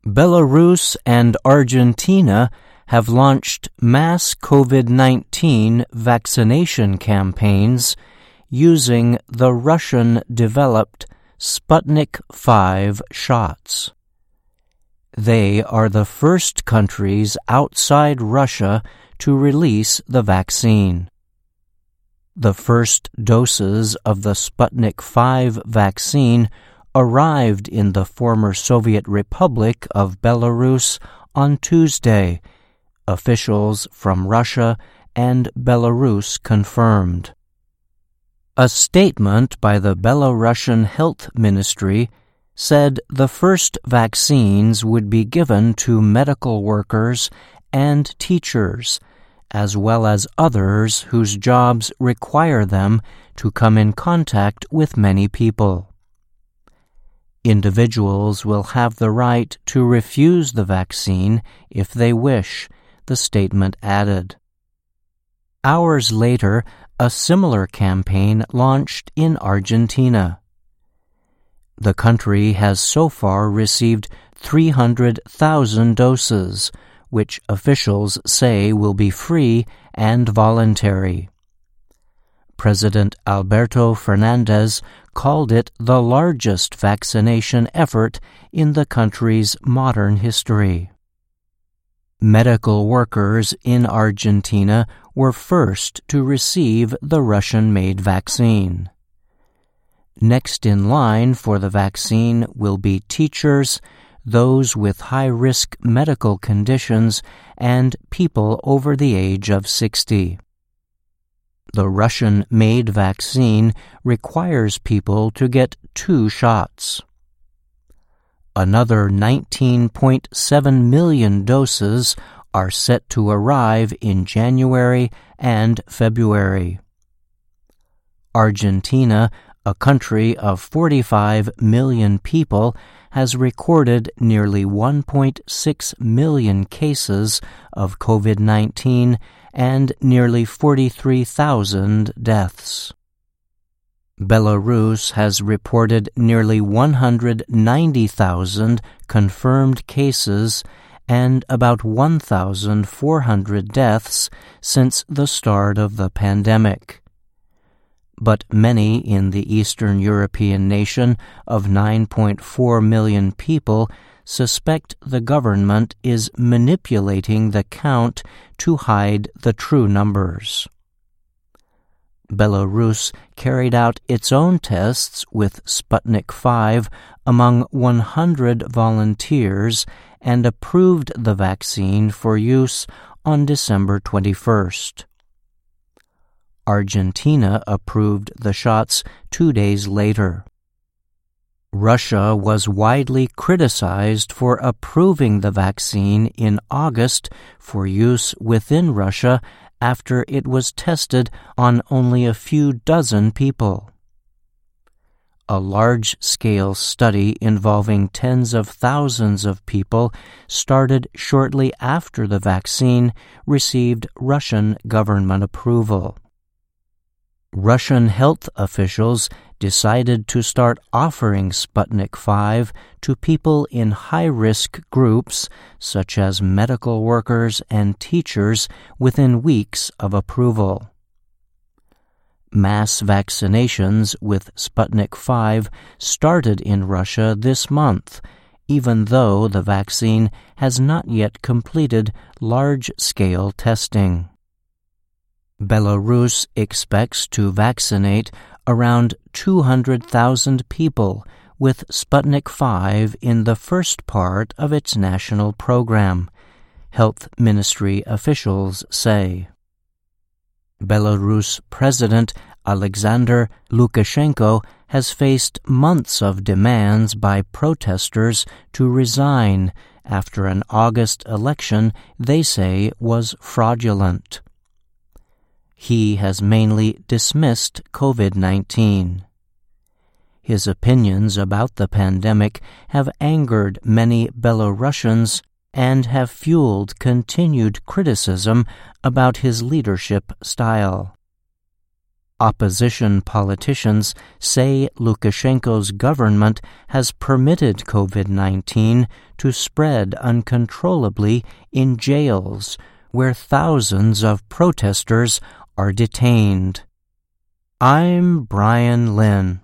Belarus and Argentina have launched mass COVID-19 vaccination campaigns using the Russian-developed Sputnik V shots. They are the first countries outside Russia to release the vaccine. The first doses of the Sputnik V vaccine arrived in the former Soviet Republic of Belarus on Tuesday, officials from Russia and Belarus confirmed. A statement by the Belarusian Health Ministry said the first vaccines would be given to medical workers and teachers, as well as others whose jobs require them to come in contact with many people. Individuals will have the right to refuse the vaccine if they wish, the statement added. Hours later, a similar campaign launched in Argentina. The country has so far received 300,000 doses, which officials say will be free and voluntary. President Alberto Fernandez called it the largest vaccination effort in the country's modern history. Medical workers in Argentina were first to receive the Russian-made vaccine. Next in line for the vaccine will be teachers, those with high-risk medical conditions, and people over the age of 60. The Russian-made vaccine requires people to get 2 shots. Another 19.7 million doses are set to arrive in January and February. Argentina, a country of 45 million people, has recorded nearly 1.6 million cases of COVID-19 and nearly 43,000 deaths. Belarus has reported nearly 190,000 confirmed cases and about 1,400 deaths since the start of the pandemic. But many in the Eastern European nation of 9.4 million people suspect the government is manipulating the count to hide the true numbers. Belarus carried out its own tests with Sputnik V among 100 volunteers and approved the vaccine for use on December 21st. Argentina approved the shots 2 days later. Russia was widely criticized for approving the vaccine in August for use within Russia after it was tested on only a few dozen people. A large-scale study involving tens of thousands of people started shortly after the vaccine received Russian government approval. Russian health officials decided to start offering Sputnik V to people in high-risk groups, such as medical workers and teachers, within weeks of approval. Mass vaccinations with Sputnik V started in Russia this month, even though the vaccine has not yet completed large-scale testing. Belarus expects to vaccinate around 200,000 people with Sputnik V in the first part of its national program, Health Ministry officials say. Belarus President Alexander Lukashenko has faced months of demands by protesters to resign after an August election they say was fraudulent. He has mainly dismissed COVID-19. His opinions about the pandemic have angered many Belarusians and have fueled continued criticism about his leadership style. Opposition politicians say Lukashenko's government has permitted COVID-19 to spread uncontrollably in jails, where thousands of protesters are detained. I'm Brian Lynn.